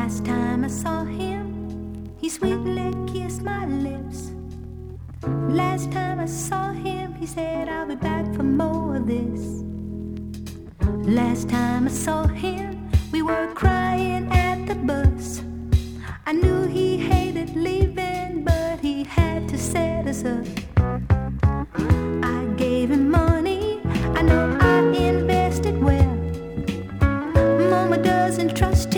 Last time I saw him, he sweetly kissed my lips. Last time I saw him, he said, I'll be back for more of this. Last time I saw him, we were crying at the bus. I knew he hated leaving, but he had to set us up. I gave him money, I know I invested well. Mama doesn't trust